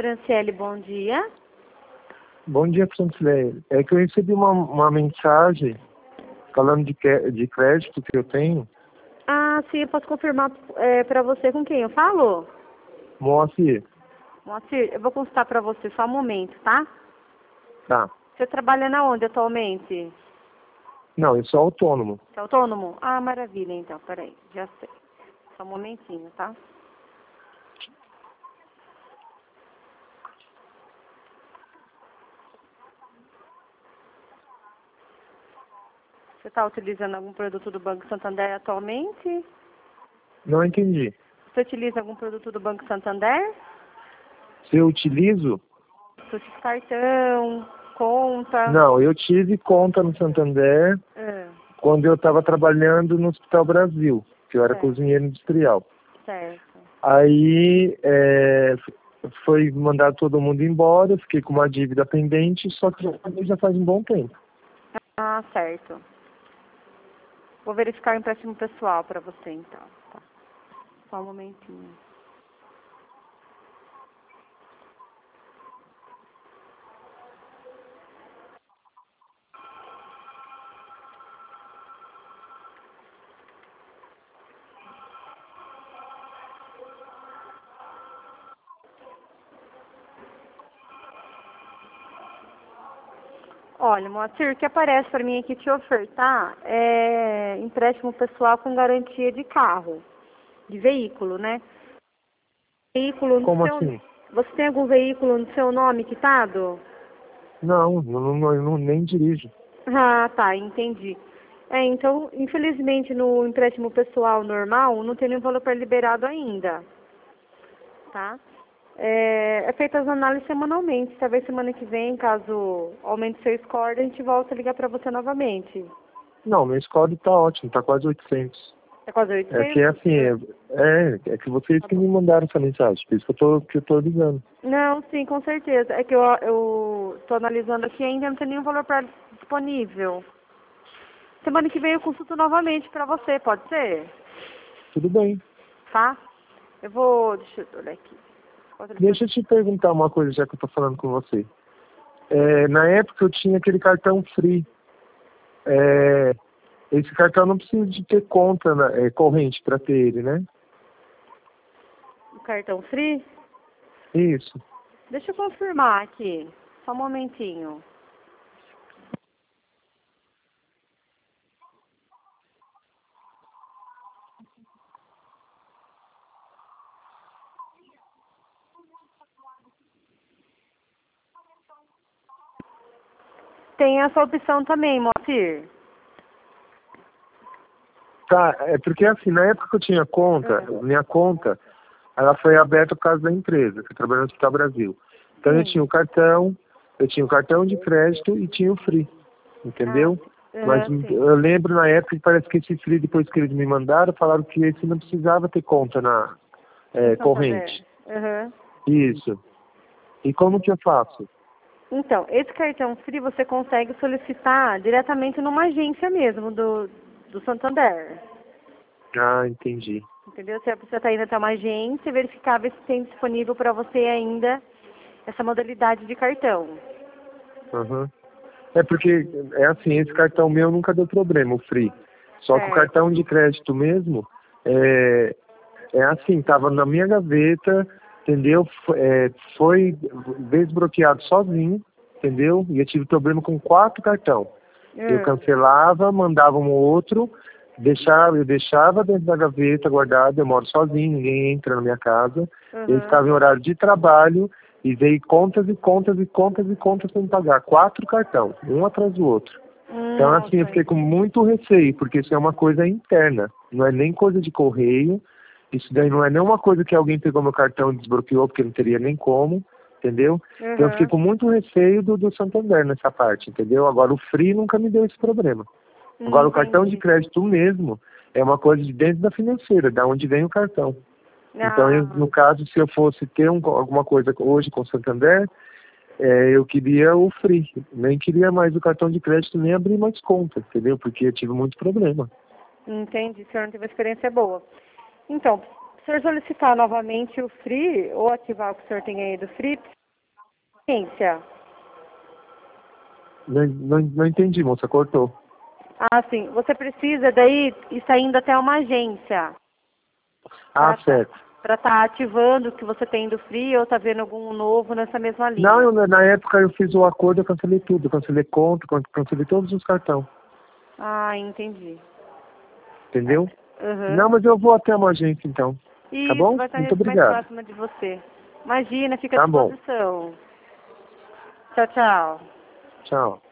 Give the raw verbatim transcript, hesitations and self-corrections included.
Franciele, bom dia. Bom dia, Franciele. É que eu recebi uma, uma mensagem falando de, que- de crédito que eu tenho. Ah, sim, eu posso confirmar é, para você com quem eu falo? Moacir. Moacir, eu vou consultar para você só um momento, tá? Tá. Você trabalha na onde atualmente? Não, eu sou autônomo. Você é autônomo? Ah, maravilha, então, peraí, já sei. Só um momentinho, tá? Você está utilizando algum produto do Banco Santander atualmente? Não entendi. Você utiliza algum produto do Banco Santander? Se eu utilizo? Você utiliza cartão, conta? Não, eu tive conta no Santander Ah, quando eu estava trabalhando no Hospital Brasil, que eu era certo, cozinheiro industrial. certo. Aí é, foi mandado todo mundo embora, eu fiquei com uma dívida pendente, só que já, já faz um bom tempo. Ah, certo. Vou verificar o empréstimo pessoal para você, então. Tá. Só um momentinho. Olha, Moacir, o que aparece para mim aqui te ofertar é empréstimo pessoal com garantia de carro, de veículo, né? Veículo no Como seu... assim? Você tem algum veículo no seu nome quitado? Não, não, não, eu não nem dirijo. Ah, tá, entendi. É, então, infelizmente, no empréstimo pessoal normal, não tem nenhum valor para liberado ainda, tá? É, é feita as análises semanalmente. Talvez semana que vem, caso aumente seu score, a gente volta a ligar para você novamente. Não, meu score tá ótimo, tá quase oitocentos. É quase É que é oitocentos? assim, é, é, é que vocês Tá que bom. me mandaram essa mensagem, por isso que eu tô, que eu tô ligando. Não, sim, com certeza. É que eu eu estou analisando aqui e ainda não tem nenhum valor pra, disponível. Semana que vem eu consulto novamente para você, pode ser? Tudo bem. Tá? Eu vou... Deixa eu olhar aqui. Quatro- Deixa eu te perguntar uma coisa, já que eu tô falando com você. É, na época eu tinha aquele cartão free. É, esse cartão não precisa de ter conta na- é, corrente para ter ele, né? O cartão free? Isso. Deixa eu confirmar aqui. Só um momentinho. Tem essa opção também, Moacir. Tá, é porque assim, na época que eu tinha conta, minha conta, ela foi aberta por causa da empresa, que eu trabalhei no Hospital Brasil. Então eu tinha Sim. o cartão, eu tinha o cartão de crédito e tinha o free, Ah, entendeu? Mas aham, hum, sim. eu lembro na época que parece que esse free, depois que eles me mandaram, falaram que esse não precisava ter conta na No é, Santander. corrente. Aham. Isso. E como que eu faço? Então, esse cartão free você consegue solicitar diretamente numa agência mesmo do, do Santander. Ah, entendi. Entendeu? Você precisa estar indo até uma agência e verificar ver se tem disponível para você ainda essa modalidade de cartão. Aham. É porque, é assim, esse cartão meu nunca deu problema, o free. Só que o Certo. cartão de crédito mesmo, é, é assim, tava na minha gaveta, entendeu? F- é, foi desbloqueado sozinho, entendeu? E eu tive problema com quatro cartões. Eu Hum. cancelava, mandava um outro, deixava, eu deixava dentro da gaveta guardado, eu moro sozinho, ninguém entra na minha casa. Eu Uhum. ficava em horário de trabalho e veio contas e contas e contas e contas para me pagar. Quatro cartões, um atrás do outro. Então, assim, eu Nossa, fiquei com muito receio, porque isso é uma coisa interna, não é nem coisa de correio, isso daí não é nem uma coisa que alguém pegou meu cartão e desbloqueou, porque não teria nem como, entendeu? Então, eu fiquei uhum. com muito receio do, do Santander nessa parte, entendeu? Agora, o Free nunca me deu esse problema. Agora, o cartão de Entendi. crédito mesmo é uma coisa de dentro da financeira, da onde vem o cartão. Então, eu, Ah, no caso, se eu fosse ter um, alguma coisa hoje com o Santander, é, eu queria o Free. Nem queria mais o cartão de crédito, nem abrir mais conta, entendeu? Porque eu tive muito problema. entendi. O senhor não teve uma experiência boa. Então, se o senhor solicitar novamente o free ou ativar o que o senhor tem aí do free, agência. Não, não, não entendi, moça, cortou. Ah, sim. Você precisa daí ir saindo até uma agência. Ah, certo. Para estar ativando o que você tem do Free ou tá vendo algum novo nessa mesma linha. Não, eu, na época eu fiz o acordo, eu cancelei tudo. Eu cancelei conta, can- cancelei todos os cartões. Ah, entendi. Entendeu? Uhum. Não, mas eu vou até uma agência então. Isso, Tá bom? vai estar Muito mais obrigado. próxima de você. Imagina, fica à Tá bom. disposição. Tchau, tchau. Tchau.